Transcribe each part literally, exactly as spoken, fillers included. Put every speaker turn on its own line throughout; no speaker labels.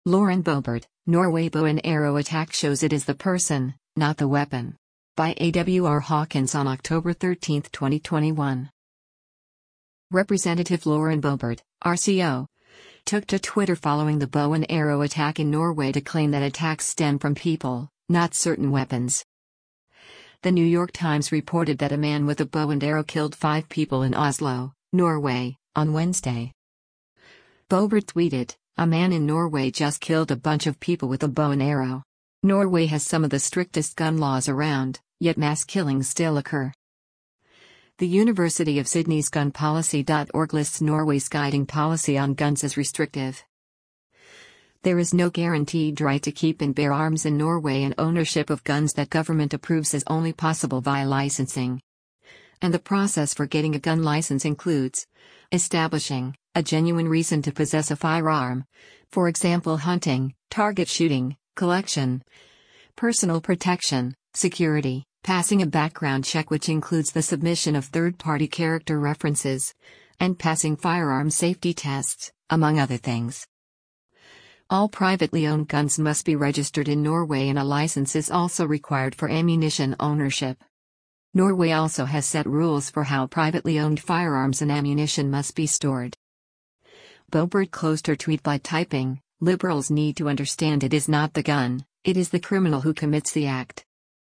Lauren Boebert, Norway bow and arrow attack shows it is the person, not the weapon. By A W R Hawkins on October thirteenth, twenty twenty-one. Representative Lauren Boebert, R C O, took to Twitter following the bow and arrow attack in Norway to claim that attacks stem from people, not certain weapons. The New York Times reported that a man with a bow and arrow killed five people in Oslo, Norway, on Wednesday. Boebert tweeted, "A man in Norway just killed a bunch of people with a bow and arrow. Norway has some of the strictest gun laws around, yet mass killings still occur." The University of Sydney's gun policy dot org lists Norway's guiding policy on guns as restrictive. There is no guaranteed right to keep and bear arms in Norway, and ownership of guns that government approves is only possible via licensing. And the process for getting a gun license includes establishing a genuine reason to possess a firearm, for example hunting, target shooting, collection, personal protection, security, passing a background check which includes the submission of third-party character references, and passing firearm safety tests, among other things. All privately owned guns must be registered in Norway, and a license is also required for ammunition ownership. Norway also has set rules for how privately owned firearms and ammunition must be stored. Boebert closed her tweet by typing, "Liberals need to understand it is not the gun, it is the criminal who commits the act."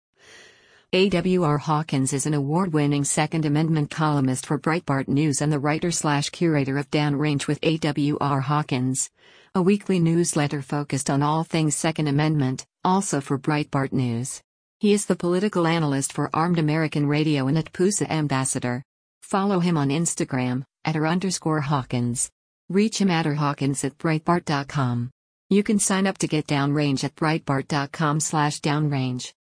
A W R Hawkins is an award-winning Second Amendment columnist for Breitbart News and the writer-slash-curator of Downrange with A W R Hawkins, a weekly newsletter focused on all things Second Amendment, also for Breitbart News. He is the political analyst for Armed American Radio and at P U S A Ambassador. Follow him on Instagram, at r underscore Hawkins. Reach him at r hawkins at breitbart dot com. You can sign up to get Downrange at breitbart dot com slash downrange.